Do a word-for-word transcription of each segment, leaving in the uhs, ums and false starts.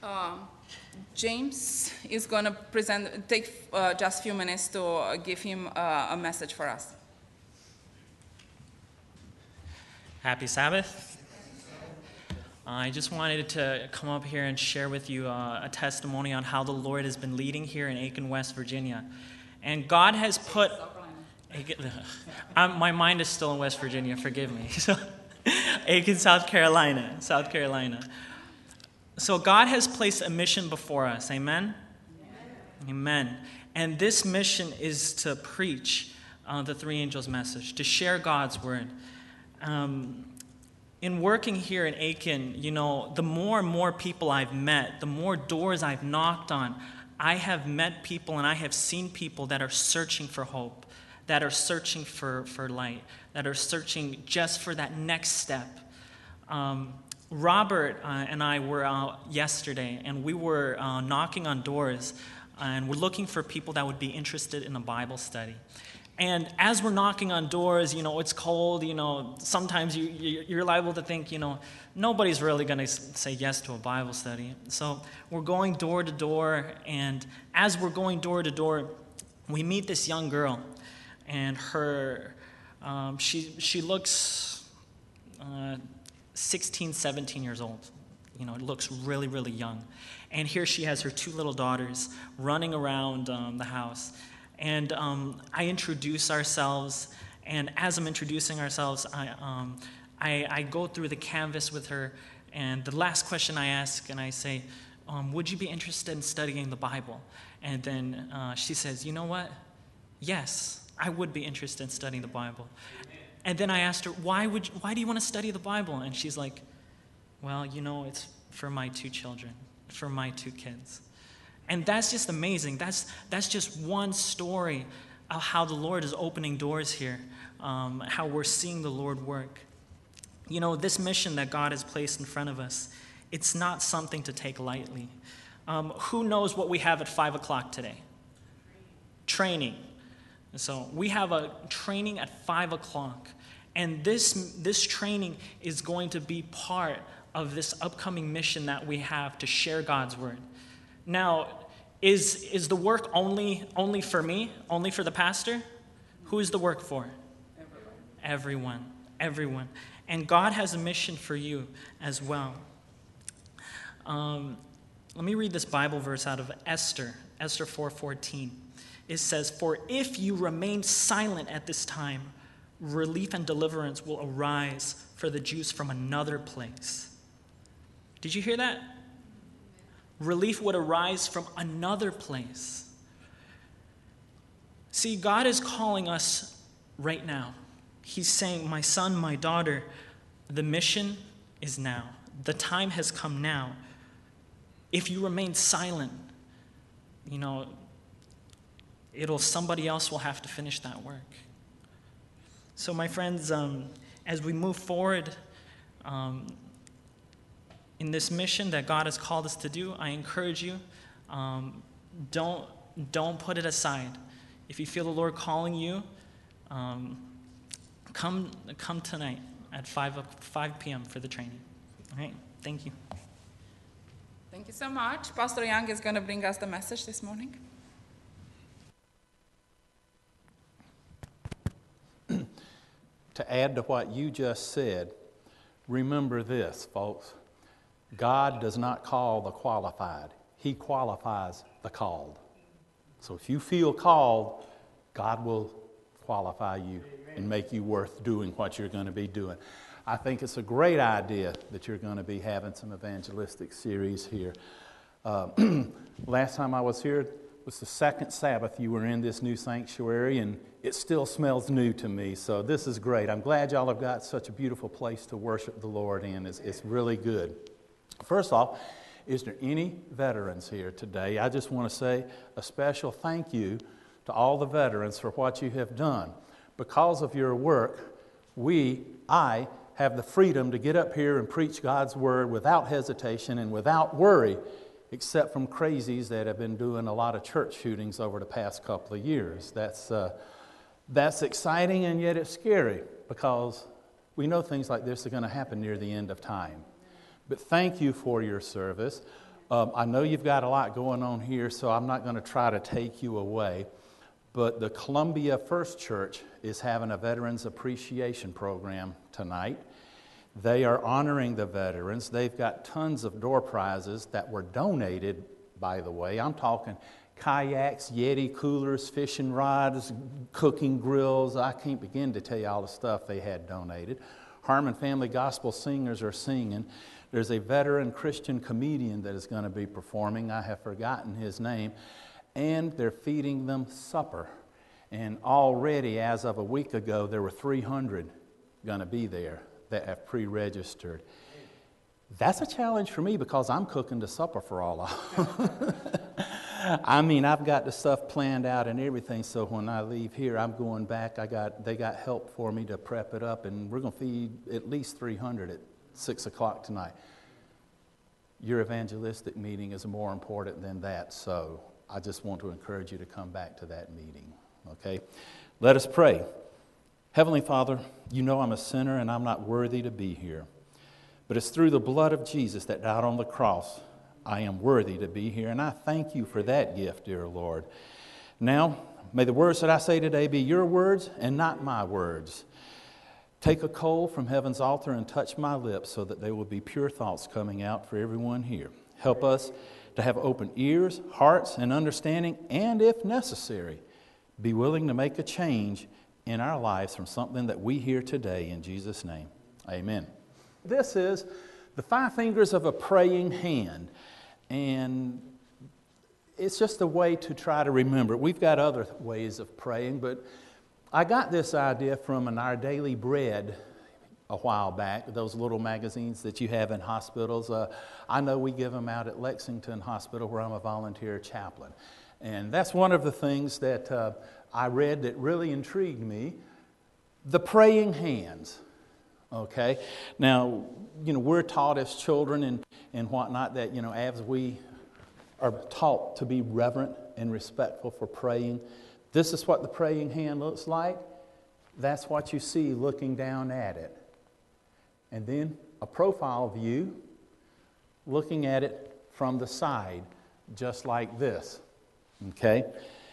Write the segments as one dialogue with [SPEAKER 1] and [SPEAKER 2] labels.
[SPEAKER 1] Um, James is going to present, take uh, just a few minutes to uh, give him uh, a message for us.
[SPEAKER 2] Happy Sabbath. I just wanted to come up here and share with you uh, a testimony on how the Lord has been leading here in Aiken, West Virginia. And God has put... I'm, my mind is still in West Virginia, forgive me. So, Aiken, South Carolina, South Carolina. So God has placed a mission before us, amen? Amen. Amen. And this mission is to preach uh, the three angels' message, to share God's word. Um, in working here in Aiken, you know, the more and more people I've met, the more doors I've knocked on, I have met people and I have seen people that are searching for hope, that are searching for, for light, that are searching just for that next step. Um, Robert uh, and I were out yesterday, and we were uh, knocking on doors, uh, and we're looking for people that would be interested in a Bible study. And as we're knocking on doors, you know, it's cold, you know, sometimes you, you're liable to think, you know, nobody's really going to say yes to a Bible study. So we're going door to door, and as we're going door to door, we meet this young girl, and her, um, she she looks uh, sixteen, seventeen years old. You know, it looks really, really young. And here she has her two little daughters running around um, the house. And um, I introduce ourselves, and as I'm introducing ourselves, I, um, I, I go through the canvas with her, and the last question I ask, and I say, um, would you be interested in studying the Bible? And then uh, she says, you know what? Yes, I would be interested in studying the Bible. And then I asked her, why would you, why do you want to study the Bible? And she's like, well, you know, it's for my two children, for my two kids. And that's just amazing. That's that's just one story of how the Lord is opening doors here, um, how we're seeing the Lord work. You know, this mission that God has placed in front of us, it's not something to take lightly. Um, who knows what we have at five o'clock today? Training. So we have a training at five o'clock. And this, this training is going to be part of this upcoming mission that we have to share God's word. Now, is, is the work only, only for me, only for the pastor? Who is the work for? Everyone. Everyone. Everyone. And God has a mission for you as well. Um, let me read this Bible verse out of Esther, Esther four fourteen. It says, for if you remain silent at this time, relief and deliverance will arise for the Jews from another place. Did you hear that? Relief would arise from another place. See, God is calling us right now. He's saying, my son, my daughter, the mission is now. The time has come now. If you remain silent, you know, it'll somebody else will have to finish that work. So, my friends, um, as we move forward um, in this mission that God has called us to do, I encourage you, um, don't don't put it aside. If you feel the Lord calling you, um, come come tonight at five p.m. for the training. All right, thank you.
[SPEAKER 1] Thank you so much. Pastor Young is going to bring us the message this morning.
[SPEAKER 3] To add to what you just said, remember this, folks. God does not call the qualified. He qualifies the called. So if you feel called, God will qualify you and make you worth doing what you're going to be doing. I think it's a great idea that you're going to be having some evangelistic series here. Uh, last time I was here was the second Sabbath you were in this new sanctuary, and it still smells new to me. So this is great. I'm glad y'all have got such a beautiful place to worship the Lord in. It's, it's really good. First off, is there any veterans here today? I just want to say a special thank you to all the veterans for what you have done. Because of your work, we, I, have the freedom to get up here and preach God's word without hesitation and without worry, except from crazies that have been doing a lot of church shootings over the past couple of years. That's, uh, that's exciting, and yet it's scary, because we know things like this are going to happen near the end of time. But thank you for your service. Um, I know you've got a lot going on here, so I'm not going to try to take you away. But the Columbia First Church is having a Veterans Appreciation Program tonight. They are honoring the veterans. They've got tons of door prizes that were donated, by the way. I'm talking kayaks, Yeti coolers, fishing rods, cooking grills. I can't begin to tell you all the stuff they had donated. Harmon Family Gospel Singers are singing. There's a veteran Christian comedian that is going to be performing. I have forgotten his name. And they're feeding them supper. And already, as of a week ago, there were three hundred going to be there that have pre-registered. That's a challenge for me because I'm cooking the supper for all of them. I mean, I've got the stuff planned out and everything, so when I leave here, I'm going back. I got they got help for me to prep it up, and we're going to feed at least three hundred at six o'clock tonight. Your evangelistic meeting is more important than that, so I just want to encourage you to come back to that meeting, okay? Let us pray. Heavenly Father, you know I'm a sinner and I'm not worthy to be here. But it's through the blood of Jesus that died on the cross I am worthy to be here. And I thank you for that gift, dear Lord. Now, may the words that I say today be your words and not my words. Take a coal from heaven's altar and touch my lips so that there will be pure thoughts coming out for everyone here. Help us to have open ears, hearts, and understanding, and if necessary, be willing to make a change in our lives from something that we hear today in Jesus' name. Amen. This is the five fingers of a praying hand, and it's just a way to try to remember. We've got other ways of praying, but I got this idea from an Our Daily Bread a while back, those little magazines that you have in hospitals. Uh, I know we give them out at Lexington Hospital where I'm a volunteer chaplain. And that's one of the things that uh, I read that really intrigued me, the praying hands, okay? Now, you know, we're taught as children and, and whatnot that, you know, as we are taught to be reverent and respectful for praying, this is what the praying hand looks like. That's what you see looking down at it. And then a profile view looking at it from the side, just like this, okay?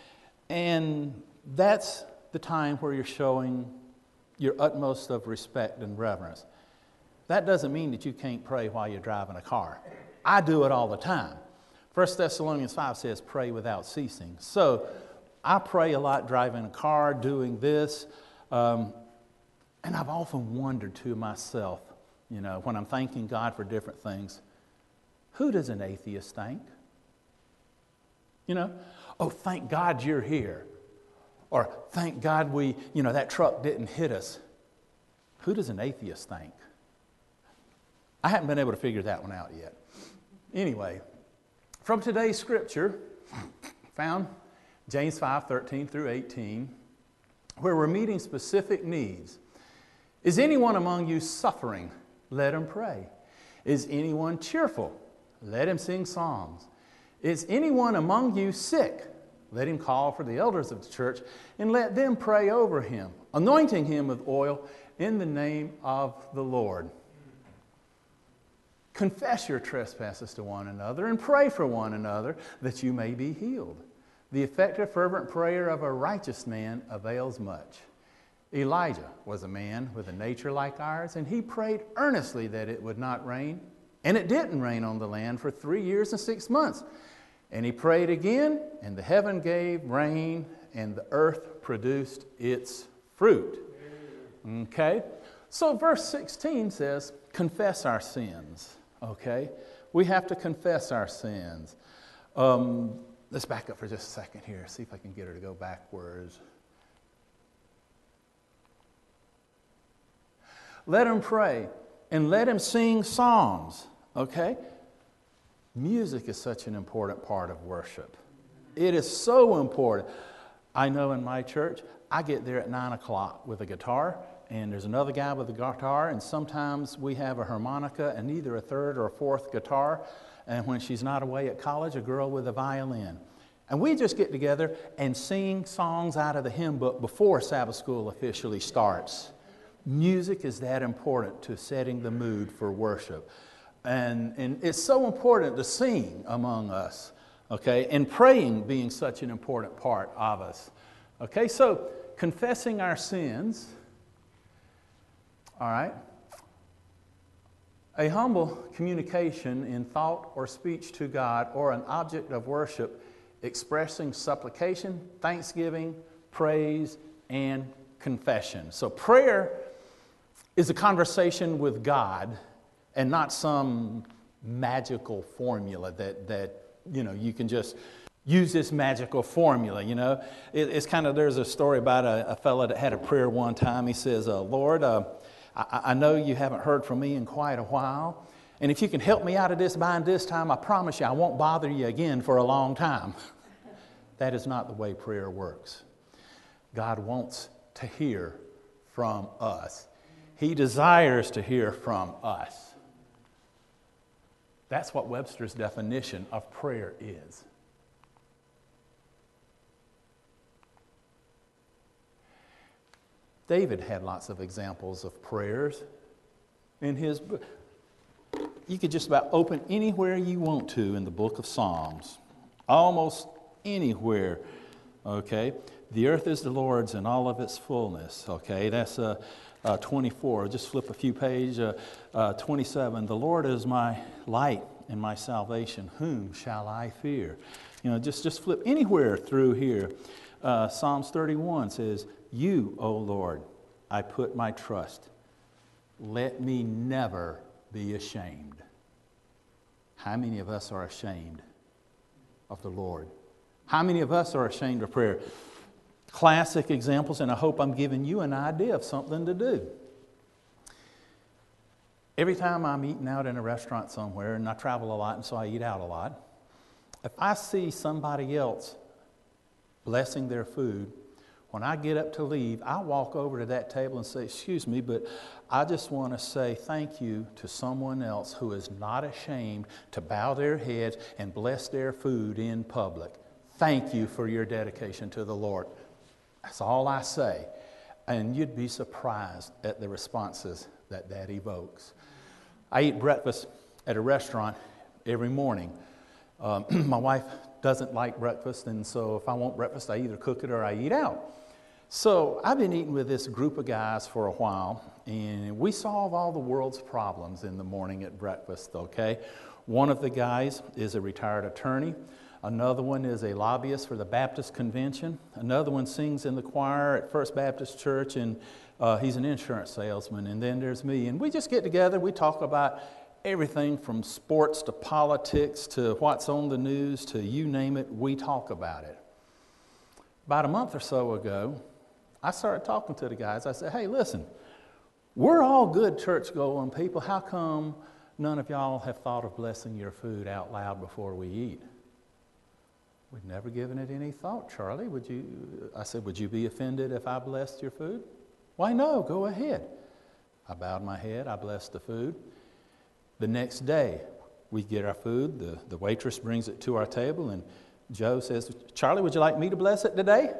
[SPEAKER 3] And that's the time where you're showing your utmost of respect and reverence. That doesn't mean that you can't pray while you're driving a car. I do it all the time. First Thessalonians five says, pray without ceasing. So I pray a lot driving a car, doing this. Um, and I've often wondered to myself, you know, when I'm thanking God for different things, who does an atheist thank? You know, oh, thank God you're here. Or thank God we, you know, that truck didn't hit us. Who does an atheist thank? I haven't been able to figure that one out yet. Anyway, from today's scripture, found James five, thirteen through eighteen, where we're meeting specific needs. Is anyone among you suffering? Let him pray. Is anyone cheerful? Let him sing psalms. Is anyone among you sick? Let him call for the elders of the church and let them pray over him, anointing him with oil in the name of the Lord. Confess your trespasses to one another and pray for one another that you may be healed. The effective, fervent prayer of a righteous man avails much. Elijah was a man with a nature like ours, and he prayed earnestly that it would not rain. And it didn't rain on the land for three years and six months. And he prayed again, and the heaven gave rain, and the earth produced its fruit. Okay? So verse sixteen says, confess our sins. Okay? We have to confess our sins. Um, let's back up for just a second here, see if I can get her to go backwards. Let him pray, and let him sing psalms. Okay? Music is such an important part of worship. It is so important. I know in my church, I get there at nine o'clock with a guitar, and there's another guy with a guitar, and sometimes we have a harmonica and either a third or a fourth guitar, and when she's not away at college, a girl with a violin. And we just get together and sing songs out of the hymn book before Sabbath school officially starts. Music is that important to setting the mood for worship. And, and it's so important to sing among us, okay? And praying being such an important part of us. Okay, so confessing our sins, all right? A humble communication in thought or speech to God or an object of worship expressing supplication, thanksgiving, praise, and confession. So prayer is a conversation with God and not some magical formula that, that you know, you can just use this magical formula, you know. It, it's kind of, there's a story about a, a fellow that had a prayer one time. He says, uh, Lord, uh, I, I know you haven't heard from me in quite a while, and if you can help me out of this bind this time, I promise you I won't bother you again for a long time. That is not the way prayer works. God wants to hear from us. He desires to hear from us. That's what Webster's definition of prayer is. David had lots of examples of prayers in his book. You could just about open anywhere you want to in the book of Psalms. Almost anywhere, okay? The earth is the Lord's and all of its fullness, okay? That's uh, uh, twenty-four. Just flip a few pages. Uh, uh, twenty-seven, the Lord is my light and my salvation. Whom shall I fear? You know, just, just flip anywhere through here. Uh, Psalms thirty-one says, you, O Lord, I put my trust. Let me never be ashamed. How many of us are ashamed of the Lord? How many of us are ashamed of prayer? Classic examples, and I hope I'm giving you an idea of something to do. Every time I'm eating out in a restaurant somewhere, and I travel a lot, and so I eat out a lot, if I see somebody else blessing their food, when I get up to leave, I walk over to that table and say, excuse me, but I just want to say thank you to someone else who is not ashamed to bow their heads and bless their food in public. Thank you for your dedication to the Lord. That's all I say. And you'd be surprised at the responses that that evokes. I eat breakfast at a restaurant every morning. Um, my wife doesn't like breakfast, and so if I want breakfast, I either cook it or I eat out. So I've been eating with this group of guys for a while, and we solve all the world's problems in the morning at breakfast, okay? One of the guys is a retired attorney. Another one is a lobbyist for the Baptist Convention. Another one sings in the choir at First Baptist Church, and uh, he's an insurance salesman. And then there's me, and we just get together. We talk about everything from sports to politics to what's on the news to you name it, we talk about it. About a month or so ago, I started talking to the guys. I said, hey, listen, we're all good church-going people. How come none of y'all have thought of blessing your food out loud before we eat? We've never given it any thought, Charlie. Would you? I said, would you be offended if I blessed your food? Why, no, go ahead. I bowed my head. I blessed the food. The next day, we get our food. The, the waitress brings it to our table, and Joe says, Charlie, would you like me to bless it today?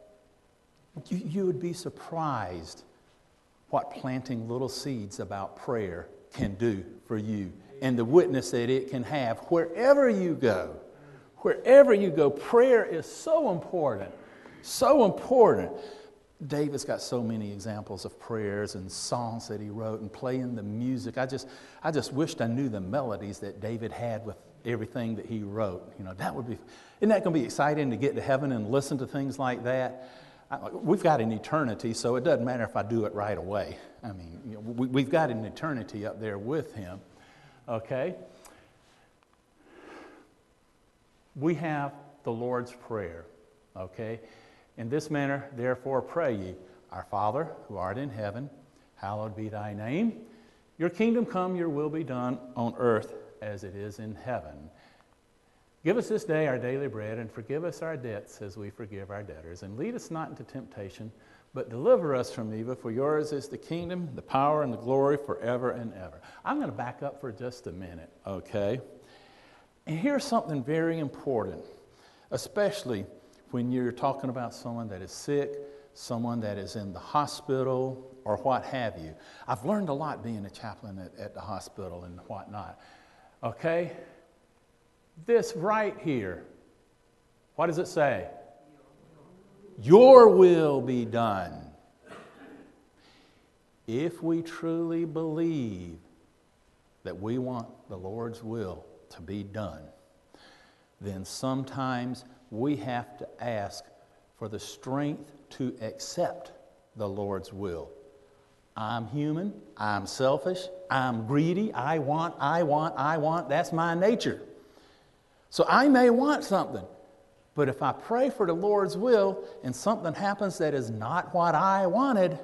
[SPEAKER 3] You, you would be surprised what planting little seeds about prayer can do for you and the witness that it can have wherever you go. Wherever you go, prayer is so important, so important. David's got so many examples of prayers and songs that he wrote and playing the music. I just, I just wished I knew the melodies that David had with everything that he wrote. You know, that would be, isn't that going to be exciting to get to heaven and listen to things like that? I, we've got an eternity, so it doesn't matter if I do it right away. I mean, you know, we, we've got an eternity up there with him, okay? We have the Lord's Prayer, okay? In this manner, therefore, pray ye, Our Father, who art in heaven, hallowed be thy name. Your kingdom come, your will be done on earth as it is in heaven. Give us this day our daily bread, and forgive us our debts as we forgive our debtors. And lead us not into temptation, but deliver us from evil. For yours is the kingdom, the power, and the glory forever and ever. I'm going to back up for just a minute, okay? And here's something very important, especially when you're talking about someone that is sick, someone that is in the hospital or what have you. I've learned a lot being a chaplain at, at the hospital and whatnot. Okay? This right here, what does it say? Your will be done. If we truly believe that we want the Lord's will to be done, then sometimes we have to ask for the strength to accept the Lord's will. I'm human, I'm selfish, I'm greedy, I want, I want, I want, that's my nature. So I may want something, but if I pray for the Lord's will and something happens that is not what I wanted,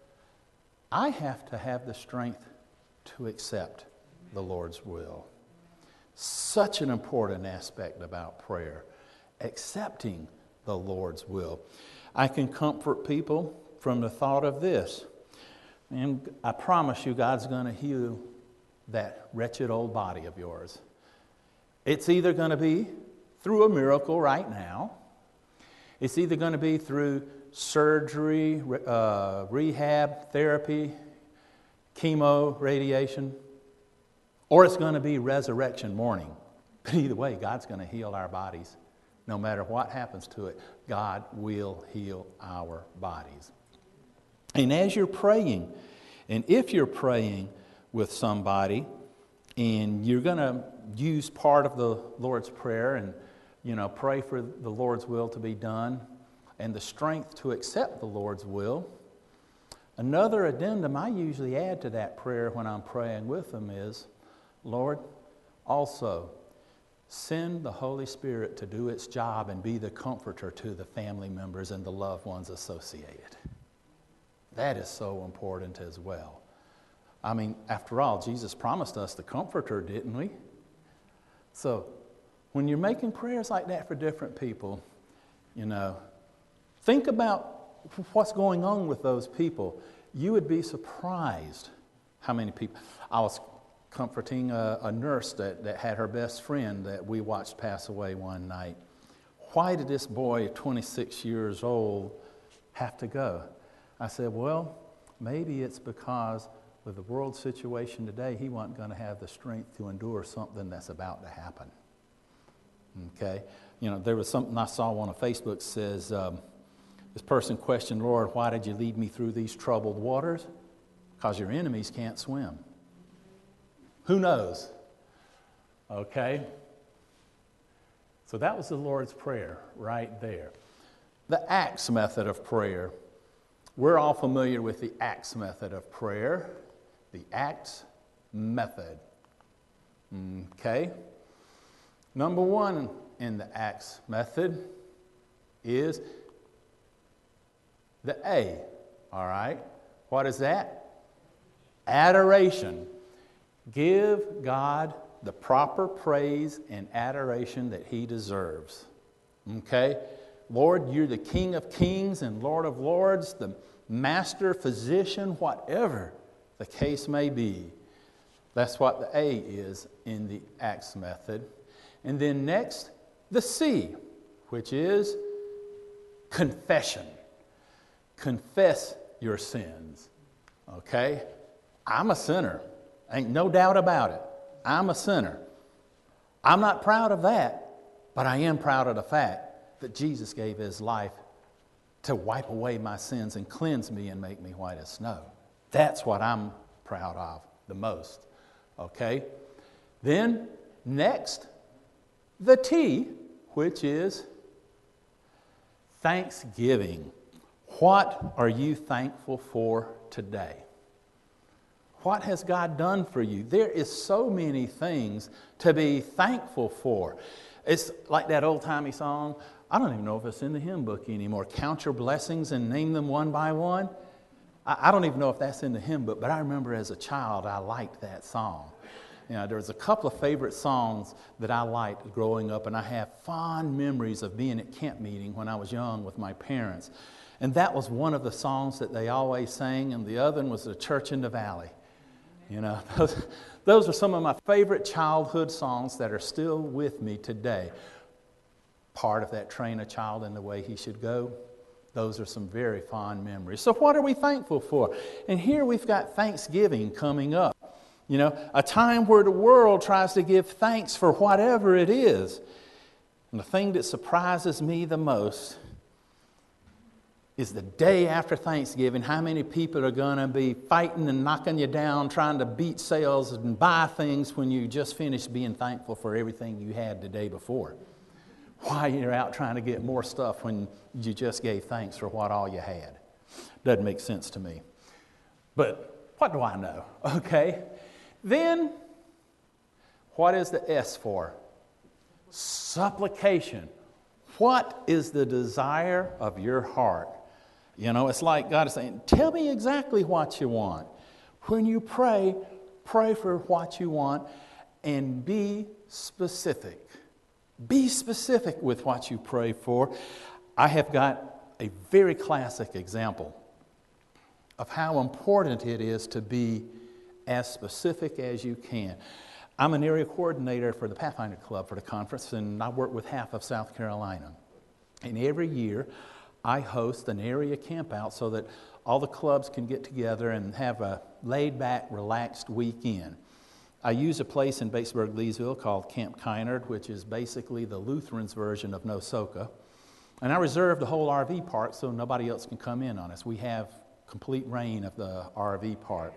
[SPEAKER 3] I have to have the strength to accept the Lord's will. Such an important aspect about prayer, accepting the Lord's will. I can comfort people from the thought of this. And I promise you, God's going to heal that wretched old body of yours. It's either going to be through a miracle right now. It's either going to be through surgery, uh, rehab, therapy, chemo, radiation, or it's going to be resurrection morning. But either way, God's going to heal our bodies. No matter what happens to it, God will heal our bodies. And as you're praying, and if you're praying with somebody, and you're going to use part of the Lord's Prayer and, you know, pray for the Lord's will to be done and the strength to accept the Lord's will, another addendum I usually add to that prayer when I'm praying with them is, Lord, also send the Holy Spirit to do its job and be the comforter to the family members and the loved ones associated. That is so important as well. I mean, after all, Jesus promised us the comforter, didn't we? So, when you're making prayers like that for different people, you know, think about what's going on with those people. You would be surprised how many people. I was comforting a, a nurse that, that had her best friend that we watched pass away one night. Why did this boy, twenty-six years old, have to go? I said, well, maybe it's because with the world situation today, he wasn't going to have the strength to endure something that's about to happen. Okay? You know, there was something I saw on Facebook says, um, this person questioned, Lord, why did you lead me through these troubled waters? Because your enemies can't swim. Who knows? Okay? So that was the Lord's Prayer right there. The Acts method of prayer. We're all familiar with the Acts method of prayer. The Acts method. Okay? Number one in the Acts method is the A. All right? What is that? Adoration. Give God the proper praise and adoration that He deserves. Okay? Lord, you're the King of kings and Lord of lords, the master, physician, whatever the case may be. That's what the A is in the Acts method. And then next, the C, which is confession. Confess your sins. Okay? I'm a sinner. Ain't no doubt about it. I'm a sinner. I'm not proud of that, but I am proud of the fact that Jesus gave His life to wipe away my sins and cleanse me and make me white as snow. That's what I'm proud of the most. Okay? Then, next, the T, which is thanksgiving. What are you thankful for today? What has God done for you? There is so many things to be thankful for. It's like that old-timey song. I don't even know if it's in the hymn book anymore. Count your blessings and name them one by one. I, I don't even know if that's in the hymn book, but I remember as a child I liked that song. You know, there was a couple of favorite songs that I liked growing up, and I have fond memories of being at camp meeting when I was young with my parents. And that was one of the songs that they always sang, and the other one was The Church in the Valley. You know, those, those are some of my favorite childhood songs that are still with me today. Part of that train a child in the way he should go, Those are some very fond memories. So what are we thankful for? And here we've got Thanksgiving coming up. You know, a time where the world tries to give thanks for whatever it is. And the thing that surprises me the most is the day after Thanksgiving, how many people are going to be fighting and knocking you down, trying to beat sales and buy things when you just finished being thankful for everything you had the day before. Why you're out trying to get more stuff when you just gave thanks for what all you had. Doesn't make sense to me. But what do I know? Okay. Then, what is the S for? Supplication. What is the desire of your heart? You know, it's like God is saying, tell me exactly what you want. When you pray, pray for what you want and be specific. Be specific with what you pray for. I have got a very classic example of how important it is to be as specific as you can. I'm an area coordinator for the Pathfinder Club for the conference, and I work with half of South Carolina. And every year, I host an area camp out so that all the clubs can get together and have a laid-back, relaxed weekend. I use a place in Batesburg, Leesville called Camp Kynard, which is basically the Lutherans' version of Nosoka. And I reserve the whole R V park so nobody else can come in on us. We have complete reign of the R V park.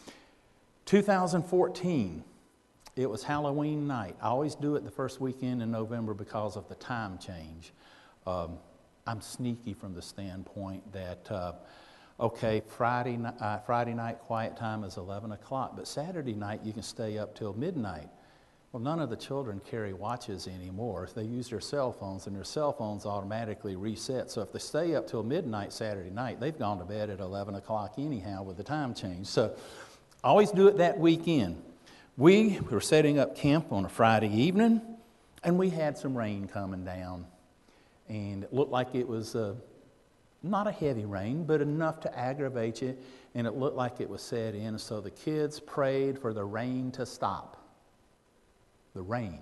[SPEAKER 3] two thousand fourteen, it was Halloween night. I always do it the first weekend in November because of the time change. Um, I'm sneaky from the standpoint that, uh, okay, Friday, uh, Friday night quiet time is eleven o'clock, but Saturday night you can stay up till midnight. Well, none of the children carry watches anymore. They use their cell phones, and their cell phones automatically reset. So if they stay up till midnight Saturday night, they've gone to bed at eleven o'clock anyhow with the time change. So I always do it that weekend. We were setting up camp on a Friday evening, and we had some rain coming down. And it looked like it was uh, not a heavy rain, but enough to aggravate you, and it looked like it was set in. So the kids prayed for the rain to stop. The rain.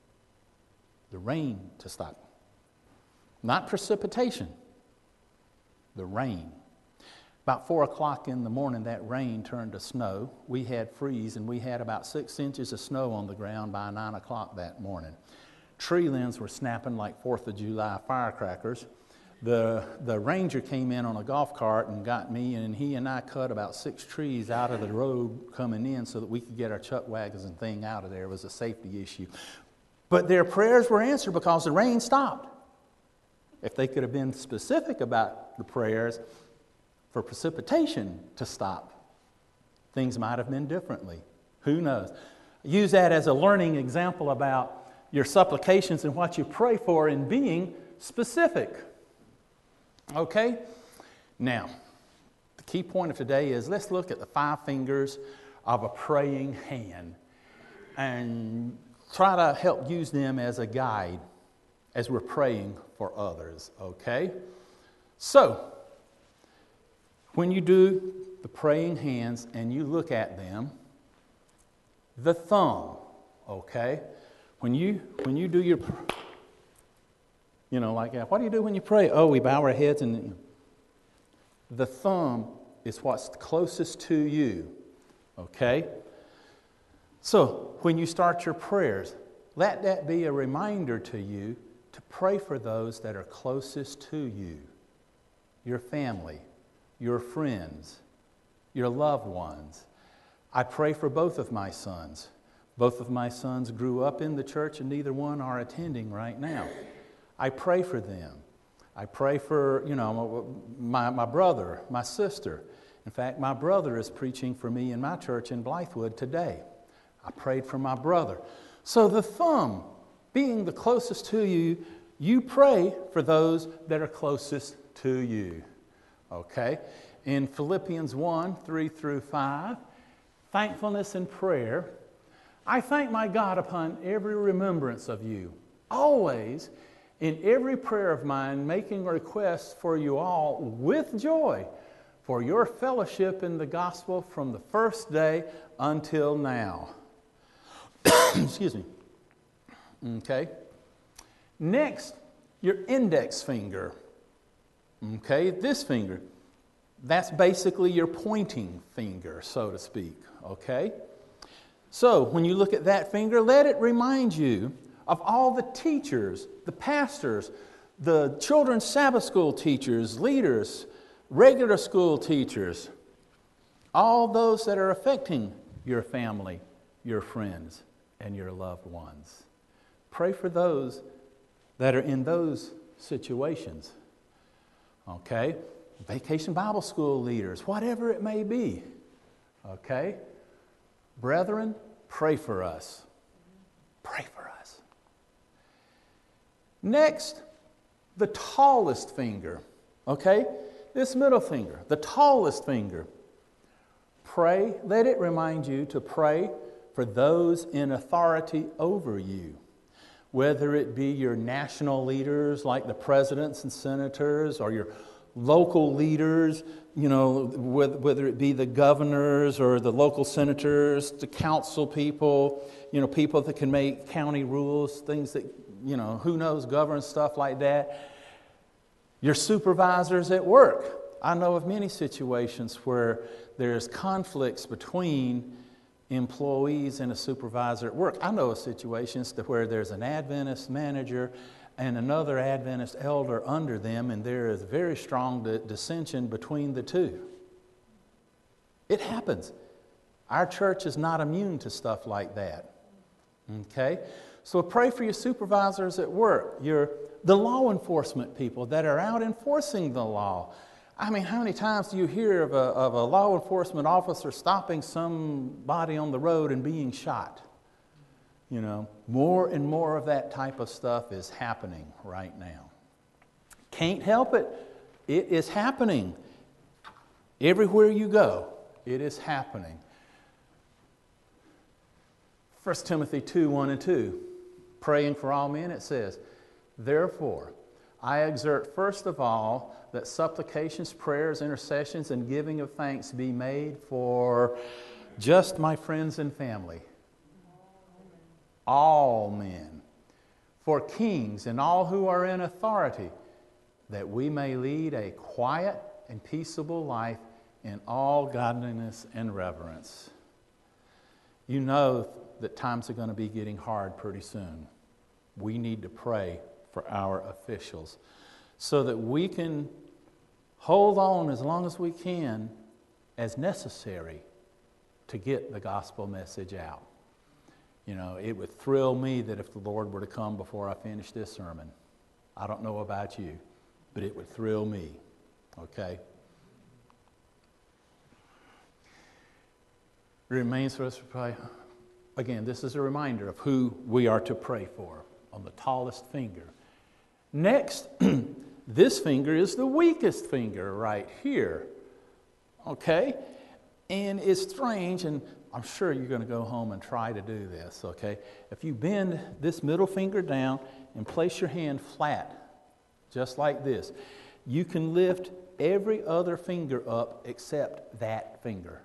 [SPEAKER 3] The rain to stop. Not precipitation. The rain. About four o'clock in the morning, that rain turned to snow. We had freeze, and we had about six inches of snow on the ground by nine o'clock that morning. Tree limbs were snapping like fourth of July firecrackers. The, the ranger came in on a golf cart and got me, and he and I cut about six trees out of the road coming in so that we could get our chuck wagons and thing out of there. It was a safety issue. But their prayers were answered because the rain stopped. If they could have been specific about the prayers for precipitation to stop, things might have been differently. Who knows? Use that as a learning example about your supplications and what you pray for in being specific. Okay? Now, the key point of today is let's look at the five fingers of a praying hand and try to help use them as a guide as we're praying for others. Okay? So, when you do the praying hands and you look at them, the thumb, okay? When you when you do your, you know, like, what do you do when you pray? Oh, we bow our heads, and the thumb is what's closest to you, okay? So when you start your prayers, let that be a reminder to you to pray for those that are closest to you, your family, your friends, your loved ones. I pray for both of my sons. Both of my sons grew up in the church, and neither one are attending right now. I pray for them. I pray for, you know, my, my brother, my sister. In fact, my brother is preaching for me in my church in Blythewood today. I prayed for my brother. So the thumb, being the closest to you, you pray for those that are closest to you. Okay? In Philippians one, three through five, thankfulness and prayer. I thank my God upon every remembrance of you, always in every prayer of mine, making requests for you all with joy for your fellowship in the gospel from the first day until now. Excuse me. Okay. Next, your index finger. Okay, this finger, that's basically your pointing finger, so to speak. Okay? So, when you look at that finger, let it remind you of all the teachers, the pastors, the children's Sabbath school teachers, leaders, regular school teachers, all those that are affecting your family, your friends, and your loved ones. Pray for those that are in those situations. Okay? Vacation Bible School leaders, whatever it may be. Okay? Brethren, pray for us. Pray for us. Next, the tallest finger. Okay? This middle finger, the tallest finger. Pray, let it remind you to pray for those in authority over you. Whether it be your national leaders like the presidents and senators, or your local leaders, you know, whether it be the governors or the local senators, the council people, you know, people that can make county rules, things that, you know, who knows, govern stuff like that. Your supervisors at work. I know of many situations where there's conflicts between employees and a supervisor at work. I know of situations to where there's an Adventist manager and another Adventist elder under them, and there is very strong dissension between the two. It happens. Our church is not immune to stuff like that. Okay? So pray for your supervisors at work, your the law enforcement people that are out enforcing the law. I mean, how many times do you hear of a, of a law enforcement officer stopping somebody on the road and being shot? You know, more and more of that type of stuff is happening right now. Can't help it. It is happening. Everywhere you go, it is happening. First Timothy two, one and two, praying for all men, it says, therefore, I exhort first of all that supplications, prayers, intercessions, and giving of thanks be made for just my friends and family. All men. For kings and all who are in authority, that we may lead a quiet and peaceable life in all godliness and reverence. You know that times are going to be getting hard pretty soon. We need to pray for our officials so that we can hold on as long as we can as necessary to get the gospel message out. You know, it would thrill me that if the Lord were to come before I finish this sermon. I don't know about you, but it would thrill me, okay? It remains for us to pray. Again, this is a reminder of who we are to pray for on the tallest finger. Next, this finger is the weakest finger right here, okay? And it's strange, and I'm sure you're going to go home and try to do this, okay? If you bend this middle finger down and place your hand flat, just like this, you can lift every other finger up except that finger.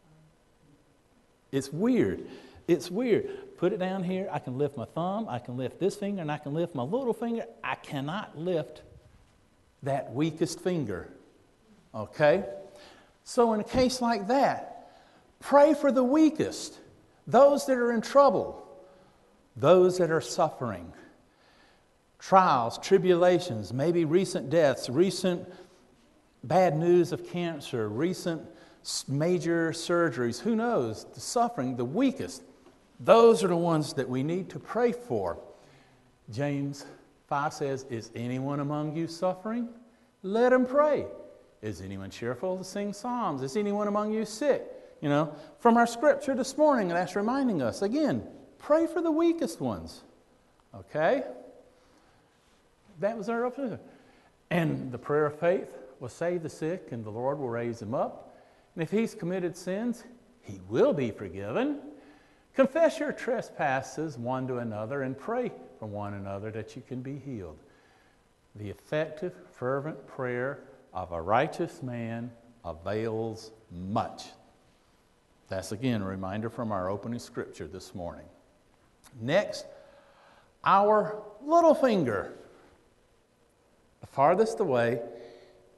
[SPEAKER 3] It's weird. It's weird. Put it down here. I can lift my thumb. I can lift this finger, and I can lift my little finger. I cannot lift that weakest finger. Okay? So in a case like that, pray for the weakest, those that are in trouble, those that are suffering, trials, tribulations, maybe recent deaths, recent bad news of cancer, recent major surgeries, who knows, the suffering, the weakest. Those are the ones that we need to pray for. James five says, is anyone among you suffering? Let him pray. Is anyone cheerful to sing psalms? Is anyone among you sick? You know, from our scripture this morning, that's reminding us, again, pray for the weakest ones. Okay? That was our opportunity. And the prayer of faith will save the sick, and the Lord will raise him up. And if he's committed sins, he will be forgiven. Confess your trespasses one to another and pray for one another that you can be healed. The effective, fervent prayer of a righteous man avails much. That's again a reminder from our opening scripture this morning. Next, our little finger. The farthest away,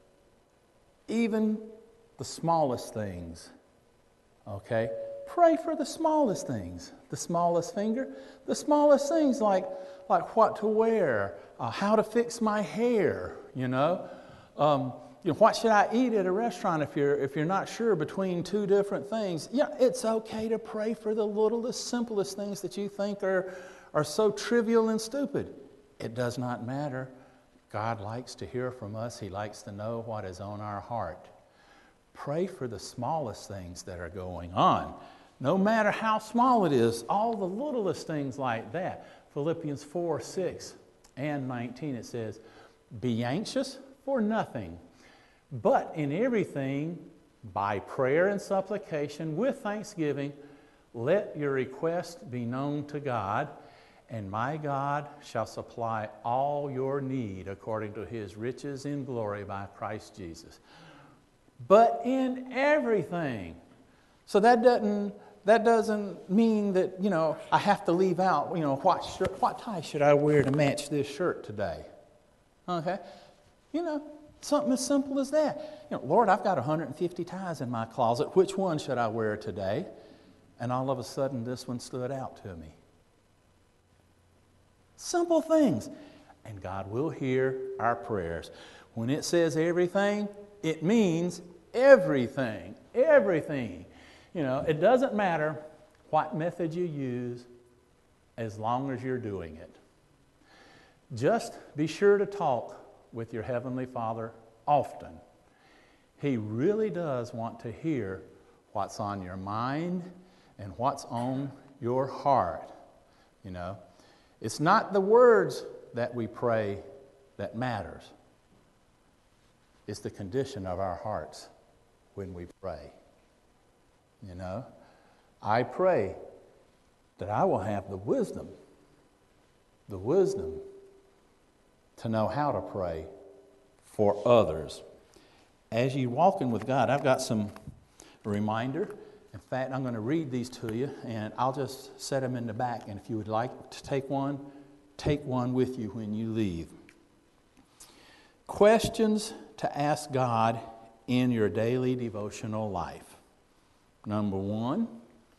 [SPEAKER 3] even the smallest things, okay? Pray for the smallest things. The smallest finger, the smallest things like, like what to wear, uh, how to fix my hair, you know. Um, you know, what should I eat at a restaurant if you're, if you're not sure between two different things? Yeah, it's okay to pray for the littlest, simplest things that you think are, are so trivial and stupid. It does not matter. God likes to hear from us. He likes to know what is on our heart. Pray for the smallest things that are going on. No matter how small it is, all the littlest things like that. Philippians four, six, and nineteen, it says, be anxious for nothing, but in everything, by prayer and supplication, with thanksgiving, let your requests be known to God, and my God shall supply all your need according to His riches in glory by Christ Jesus. But in everything. So that doesn't, that doesn't mean that, you know, I have to leave out, you know, what shirt, what tie should I wear to match this shirt today? Okay? You know, something as simple as that. You know, Lord, I've got one hundred fifty ties in my closet. Which one should I wear today? And all of a sudden, this one stood out to me. Simple things. And God will hear our prayers. When it says everything, it means everything. Everything. You know, it doesn't matter what method you use as long as you're doing it. Just be sure to talk with your Heavenly Father often. He really does want to hear what's on your mind and what's on your heart. You know, it's not the words that we pray that matters. It's the condition of our hearts when we pray. You know, I pray that I will have the wisdom, the wisdom to know how to pray for others. As you walking with God, I've got some reminder. In fact, I'm going to read these to you, and I'll just set them in the back. And if you would like to take one, take one with you when you leave. Questions to ask God in your daily devotional life. Number one,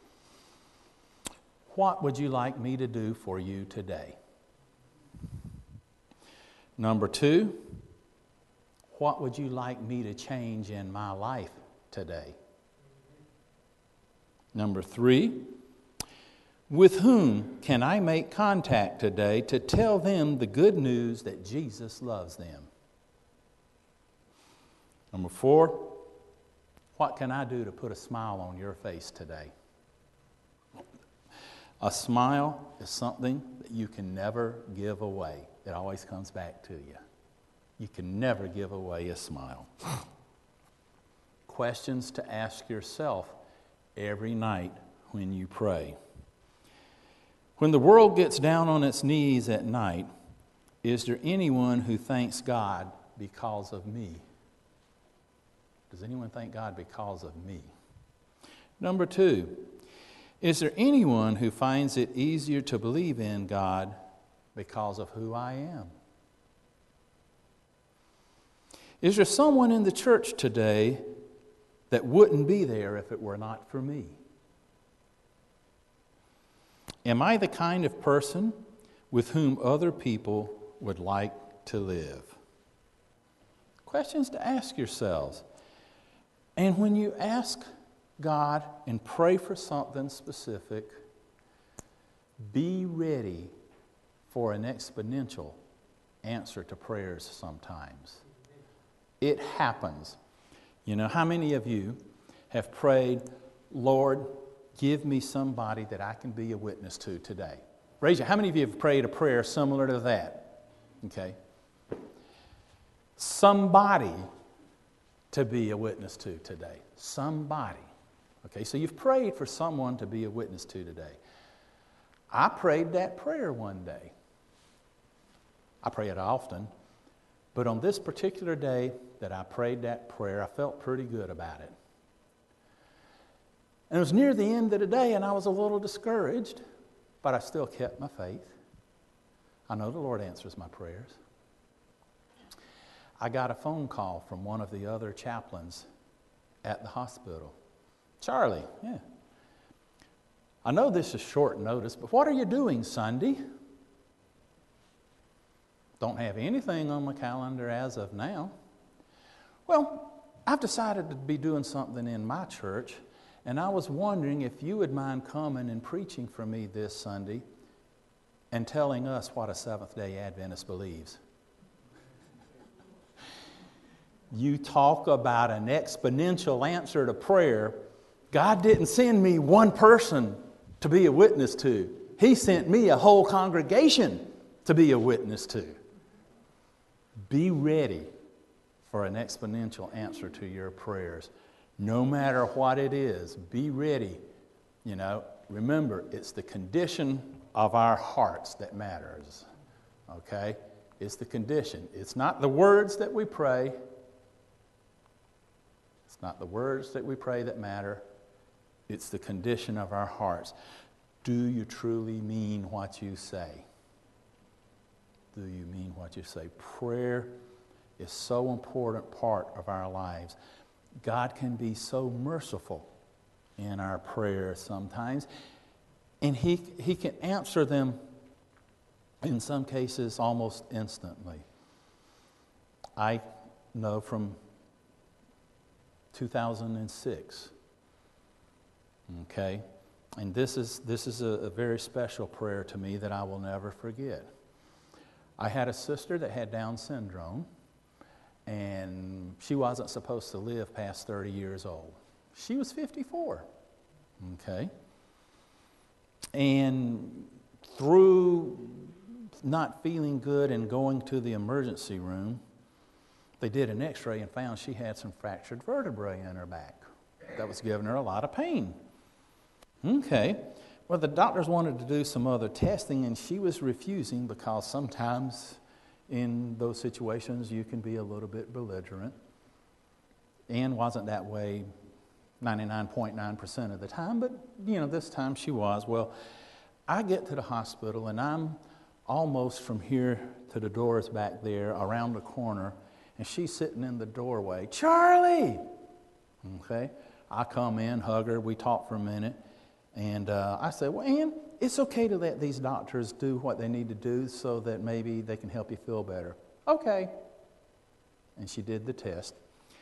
[SPEAKER 3] what would you like me to do for you today? Number two, what would you like me to change in my life today? Number three, with whom can I make contact today to tell them the good news that Jesus loves them? Number four, what can I do to put a smile on your face today? A smile is something that you can never give away. It always comes back to you. You can never give away a smile. Questions to ask yourself every night when you pray. When the world gets down on its knees at night, is there anyone who thanks God because of me? Does anyone thank God because of me? Number two, is there anyone who finds it easier to believe in God because of who I am? Is there someone in the church today that wouldn't be there if it were not for me? Am I the kind of person with whom other people would like to live? Questions to ask yourselves. And when you ask God and pray for something specific, be ready for an exponential answer to prayers sometimes. It happens. You know, how many of you have prayed, Lord, give me somebody that I can be a witness to today? Raise your, how many of you have prayed a prayer similar to that? Okay. Somebody to be a witness to today. Somebody. Okay, so you've prayed for someone to be a witness to today. I prayed that prayer one day. I pray it often, but on this particular day that I prayed that prayer, I felt pretty good about it. And it was near the end of the day, and I was a little discouraged, but I still kept my faith. I know the Lord answers my prayers. I got a phone call from one of the other chaplains at the hospital. Charlie, yeah. I know this is short notice, but what are you doing Sunday? Don't have anything on my calendar as of now. Well, I've decided to be doing something in my church, and I was wondering if you would mind coming and preaching for me this Sunday and telling us what a Seventh-day Adventist believes. You talk about an exponential answer to prayer. God didn't send me one person to be a witness to. He sent me a whole congregation to be a witness to. Be ready for an exponential answer to your prayers. No matter what it is, be ready. You know, remember, it's the condition of our hearts that matters. Okay? It's the condition. It's not the words that we pray. It's not the words that we pray that matter. It's the condition of our hearts. Do you truly mean what you say? Do you mean what you say? Prayer is so important part of our lives. God can be so merciful in our prayers sometimes, and He, he can answer them in some cases almost instantly. I know from two thousand six, okay, and this is, this is a, a very special prayer to me that I will never forget. I had a sister that had Down syndrome, and she wasn't supposed to live past thirty years old. She was fifty-four, okay? And through not feeling good and going to the emergency room, they did an x-ray and found she had some fractured vertebrae in her back. That was giving her a lot of pain. Okay. Well, the doctors wanted to do some other testing, and she was refusing because sometimes in those situations you can be a little bit belligerent. Ann wasn't that way ninety-nine point nine percent of the time, but, you know, this time she was. Well, I get to the hospital, and I'm almost from here to the doors back there, around the corner, and she's sitting in the doorway. Charlie! Okay. I come in, hug her, we talk for a minute. And uh, I said, well, Ann, it's okay to let these doctors do what they need to do so that maybe they can help you feel better. Okay. And she did the test.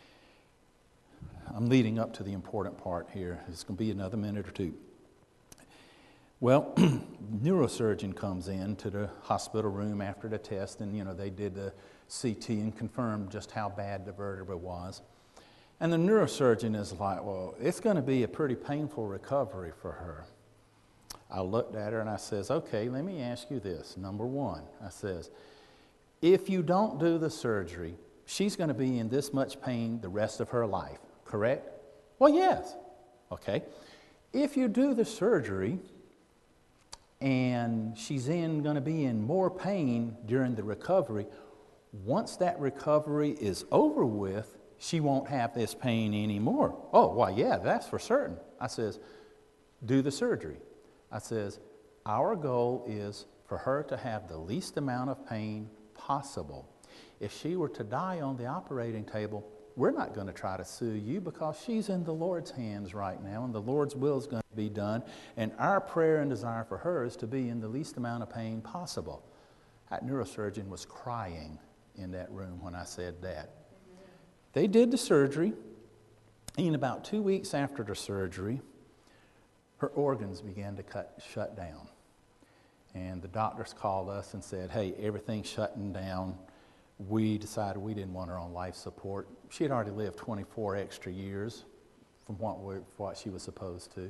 [SPEAKER 3] I'm leading up to the important part here. It's going to be another minute or two. Well, neurosurgeon comes in to the hospital room after the test, and, you know, they did the C T and confirmed just how bad the vertebra was. And the neurosurgeon is like, well, it's going to be a pretty painful recovery for her. I looked at her and I says, okay, let me ask you this. Number one, I says, if you don't do the surgery, she's going to be in this much pain the rest of her life, correct? Well, yes. Okay. If you do the surgery and she's in going to be in more pain during the recovery, once that recovery is over with, she won't have this pain anymore. Oh, well, yeah, that's for certain. I says, do the surgery. I says, our goal is for her to have the least amount of pain possible. If she were to die on the operating table, we're not going to try to sue you because she's in the Lord's hands right now, and the Lord's will is going to be done. And our prayer and desire for her is to be in the least amount of pain possible. That neurosurgeon was crying in that room when I said that. They did the surgery, and about two weeks after the surgery, her organs began to cut, shut down. And the doctors called us and said, hey, everything's shutting down. We decided we didn't want her on life support. She had already lived twenty-four extra years from what, we, what she was supposed to.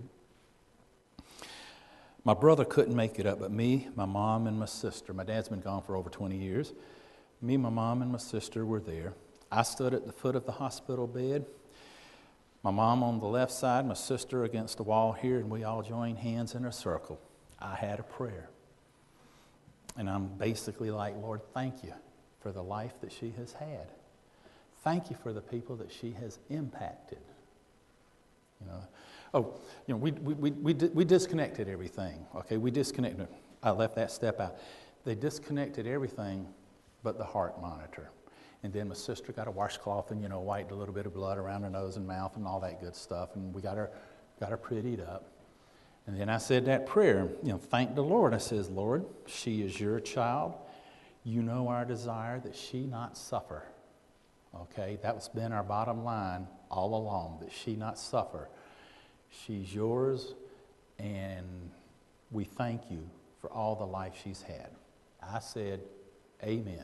[SPEAKER 3] My brother couldn't make it up, but me, my mom, and my sister. My dad's been gone for over twenty years. Me, my mom, and my sister were there. I stood at the foot of the hospital bed. My mom on the left side, my sister against the wall here, and we all joined hands in a circle. I had a prayer. And I'm basically like, Lord, thank you for the life that she has had. Thank you for the people that she has impacted. You know, oh, you know, we we we we, we disconnected everything. Okay, we disconnected. I left that step out. They disconnected everything but the heart monitor. And then my sister got a washcloth and, you know, wiped a little bit of blood around her nose and mouth and all that good stuff. And we got her, got her prettied up. And then I said that prayer, you know, thank the Lord. I says, Lord, she is your child. You know our desire that she not suffer. Okay, that's been our bottom line all along, that she not suffer. She's yours, and we thank you for all the life she's had. I said, amen.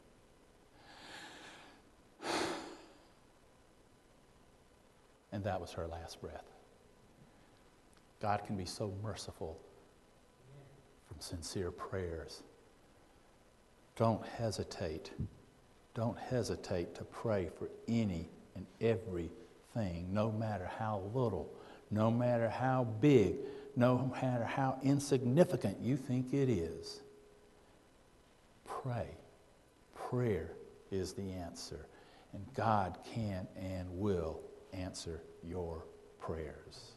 [SPEAKER 3] And that was her last breath. God can be so merciful from sincere prayers. Don't hesitate. Don't hesitate to pray for any and everything, no matter how little, no matter how big, no matter how insignificant you think it is. Pray. Prayer is the answer. And God can and will answer your prayers.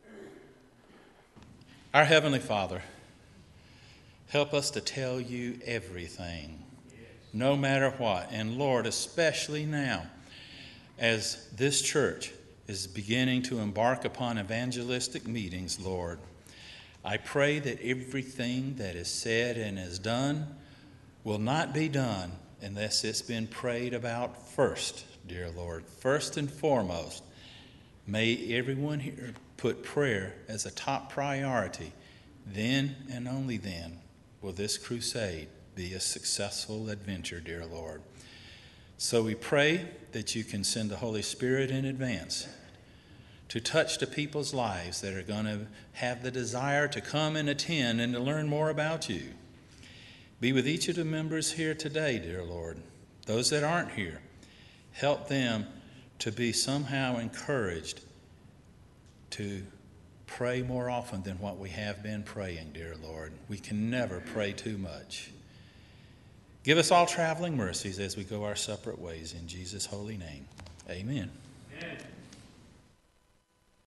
[SPEAKER 3] Our Heavenly Father, help us to tell you everything, no matter what. And Lord, especially now, as this church is beginning to embark upon evangelistic meetings, Lord, I pray that everything that is said and is done will not be done unless it's been prayed about first, dear Lord. First and foremost, may everyone here put prayer as a top priority. Then and only then will this crusade be a successful adventure, dear Lord. So we pray that you can send the Holy Spirit in advance to touch the people's lives that are going to have the desire to come and attend and to learn more about you. Be with each of the members here today, dear Lord. Those that aren't here, help them to be somehow encouraged to pray more often than what we have been praying, dear Lord. We can never pray too much. Give us all traveling mercies as we go our separate ways. In Jesus' holy name, amen.
[SPEAKER 2] Amen.